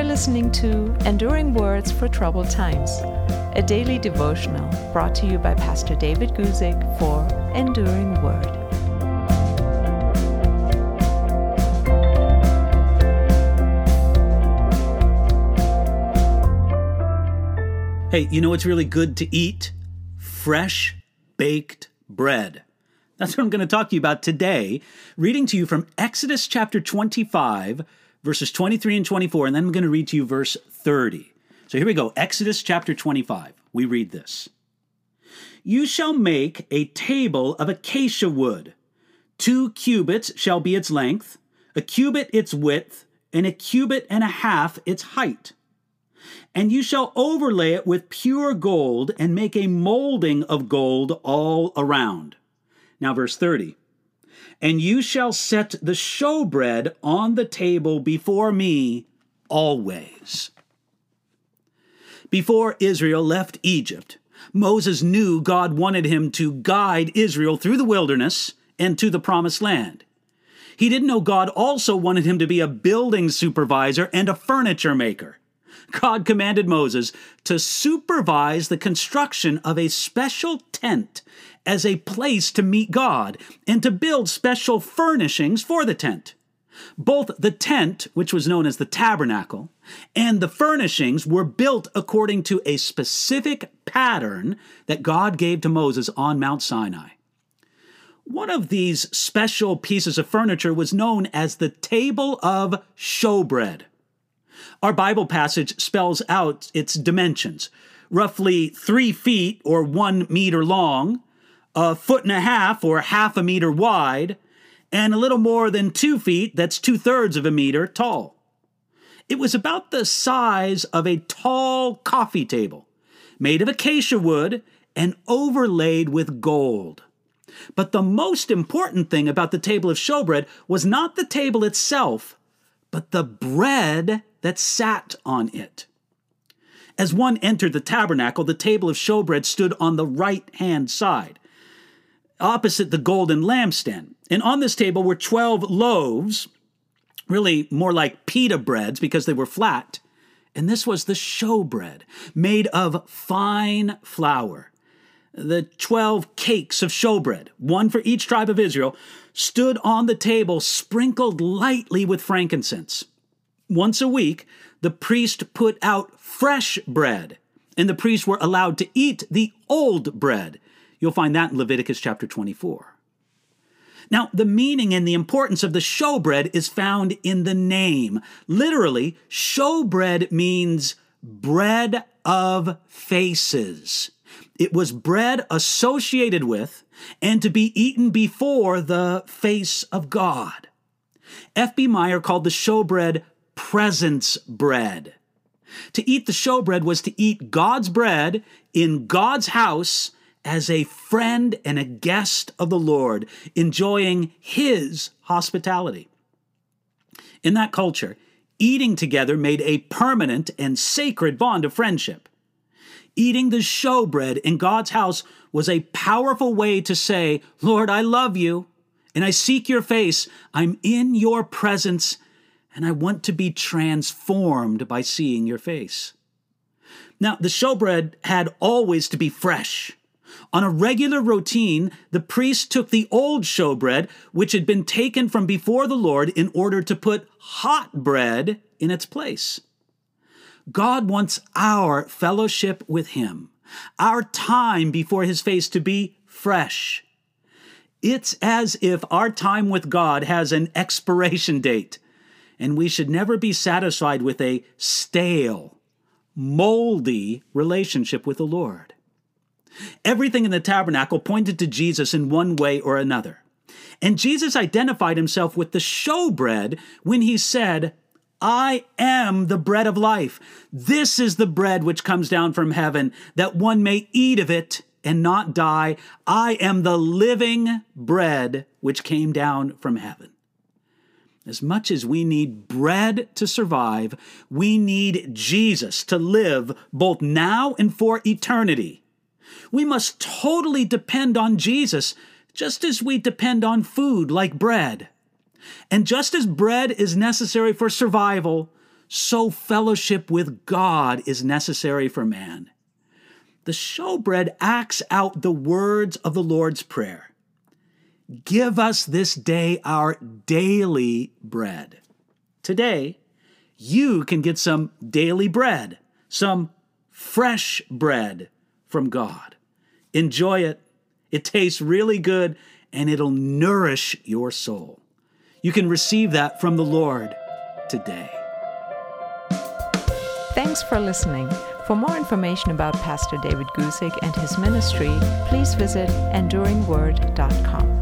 listening to Enduring Words for Troubled Times, a daily devotional brought to you by Pastor David Guzik for Enduring Word. Hey, you know what's really good to eat? Fresh baked bread. That's what I'm going to talk to you about today, reading to you from Exodus chapter 25, verses 23 and 24, and then I'm going to read to you verse 30. So here we go, Exodus chapter 25. We read this. You shall make a table of acacia wood. 2 cubits shall be its length, a cubit its width, and a cubit and a half its height. And you shall overlay it with pure gold and make a molding of gold all around. Now verse 30. And you shall set the showbread on the table before me always. Before Israel left Egypt, Moses knew God wanted him to guide Israel through the wilderness and to the promised land. He didn't know God also wanted him to be a building supervisor and a furniture maker. God commanded Moses to supervise the construction of a special tent as a place to meet God and to build special furnishings for the tent. Both the tent, which was known as the tabernacle, and the furnishings were built according to a specific pattern that God gave to Moses on Mount Sinai. One of these special pieces of furniture was known as the table of showbread. Our Bible passage spells out its dimensions, roughly 3 feet or 1 meter long, 1.5 feet or half a meter wide, and a little more than 2 feet, that's 2/3 of a meter tall. It was about the size of a tall coffee table, made of acacia wood and overlaid with gold. But the most important thing about the table of showbread was not the table itself, but the bread that sat on it. As one entered the tabernacle, the table of showbread stood on the right-hand side, opposite the golden lampstand. And on this table were 12 loaves, really more like pita breads because they were flat. And this was the showbread, made of fine flour. The 12 cakes of showbread, one for each tribe of Israel, stood on the table sprinkled lightly with frankincense. Once a week, the priest put out fresh bread, and the priests were allowed to eat the old bread. You'll find that in Leviticus chapter 24. Now, the meaning and the importance of the showbread is found in the name. Literally, showbread means bread of faces. It was bread associated with and to be eaten before the face of God. F.B. Meyer called the showbread presence bread. To eat the showbread was to eat God's bread in God's house as a friend and a guest of the Lord, enjoying His hospitality. In that culture, eating together made a permanent and sacred bond of friendship. Eating the showbread in God's house was a powerful way to say, Lord, I love you, and I seek your face. I'm in your presence, and I want to be transformed by seeing your face. Now, the showbread had always to be fresh. On a regular routine, the priest took the old showbread, which had been taken from before the Lord, in order to put hot bread in its place. God wants our fellowship with Him, our time before His face to be fresh. It's as if our time with God has an expiration date, and we should never be satisfied with a stale, moldy relationship with the Lord. Everything in the tabernacle pointed to Jesus in one way or another. And Jesus identified Himself with the showbread when He said, I am the bread of life. This is the bread which comes down from heaven, that one may eat of it and not die. I am the living bread which came down from heaven. As much as we need bread to survive, we need Jesus to live both now and for eternity. We must totally depend on Jesus, just as we depend on food like bread. And just as bread is necessary for survival, so fellowship with God is necessary for man. The showbread acts out the words of the Lord's Prayer. Give us this day our daily bread. Today, you can get some daily bread, some fresh bread from God. Enjoy it. It tastes really good, and it'll nourish your soul. You can receive that from the Lord today. Thanks for listening. For more information about Pastor David Guzik and his ministry, please visit enduringword.com.